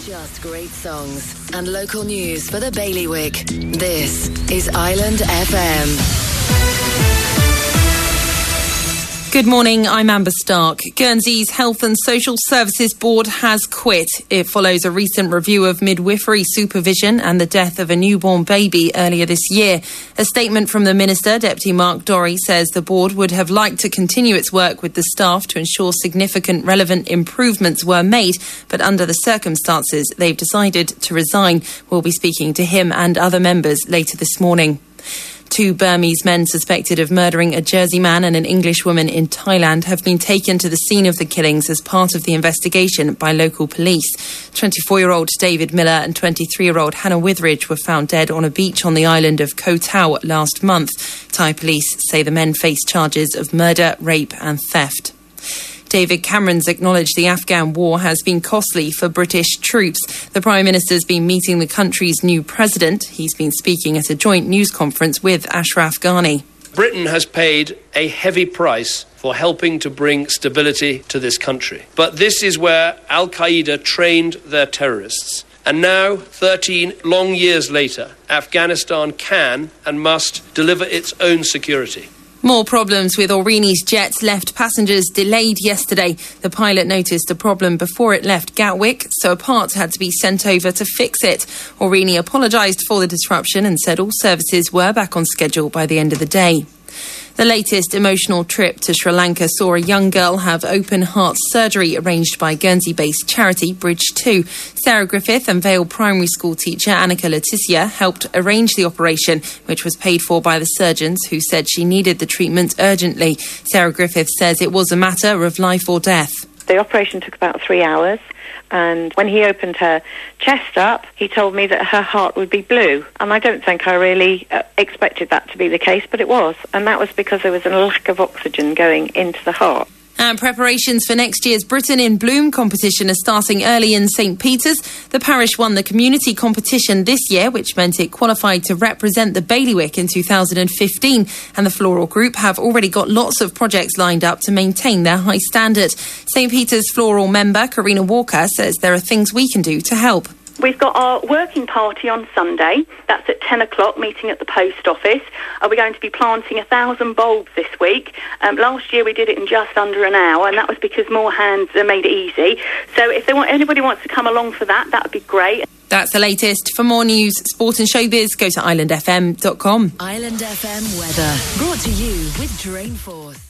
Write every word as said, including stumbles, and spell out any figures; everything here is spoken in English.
Just great songs and local news for the Bailiwick. This is Island F M. Good morning, I'm Amber Stark. Guernsey's Health and Social Services Board has quit. It follows a recent review of midwifery supervision and the death of a newborn baby earlier this year. A statement from the Minister, Deputy Mark Dorey, says the board would have liked to continue its work with the staff to ensure significant relevant improvements were made, but under the circumstances, they've decided to resign. We'll be speaking to him and other members later this morning. Two Burmese men suspected of murdering a Jersey man and an English woman in Thailand have been taken to the scene of the killings as part of the investigation by local police. twenty-four-year-old David Miller and twenty-three-year-old Hannah Witheridge were found dead on a beach on the island of Koh Tao last month. Thai police say the men face charges of murder, rape and theft. David Cameron's acknowledged the Afghan war has been costly for British troops. The Prime Minister's been meeting the country's new president. He's been speaking at a joint news conference with Ashraf Ghani. Britain has paid a heavy price for helping to bring stability to this country. But this is where Al-Qaeda trained their terrorists. And now, thirteen long years later, Afghanistan can and must deliver its own security. More problems with Aurigny's jet left passengers delayed yesterday. The pilot noticed a problem before it left Gatwick, so a part had to be sent over to fix it. Aurigny apologised for the disruption and said all services were back on schedule by the end of the day. The latest emotional trip to Sri Lanka saw a young girl have open heart surgery arranged by Guernsey-based charity Bridge two. Sarah Griffith and Vale Primary School teacher Annika Leticia helped arrange the operation, which was paid for by the surgeons who said she needed the treatment urgently. Sarah Griffith says it was a matter of life or death. The operation took about three hours, and when he opened her chest up, he told me that her heart would be blue. And I don't think I really uh, expected that to be the case, but it was. And that was because there was a lack of oxygen going into the heart. And preparations for next year's Britain in Bloom competition are starting early in St Peter's. The parish won the community competition this year, which meant it qualified to represent the Bailiwick in two thousand fifteen. And the Floral Group have already got lots of projects lined up to maintain their high standard. St Peter's Floral member Karina Walker says there are things we can do to help. We've got our working party on Sunday. That's at ten o'clock, meeting at the post office. Uh, we're going to be planting a thousand bulbs this week. Um, last year we did it in just under an hour, and that was because more hands uh, made it easy. So if they want, anybody wants to come along for that, that would be great. That's the latest. For more news, sport and showbiz, go to island f m dot com. Island F M weather, brought to you with Drainforth.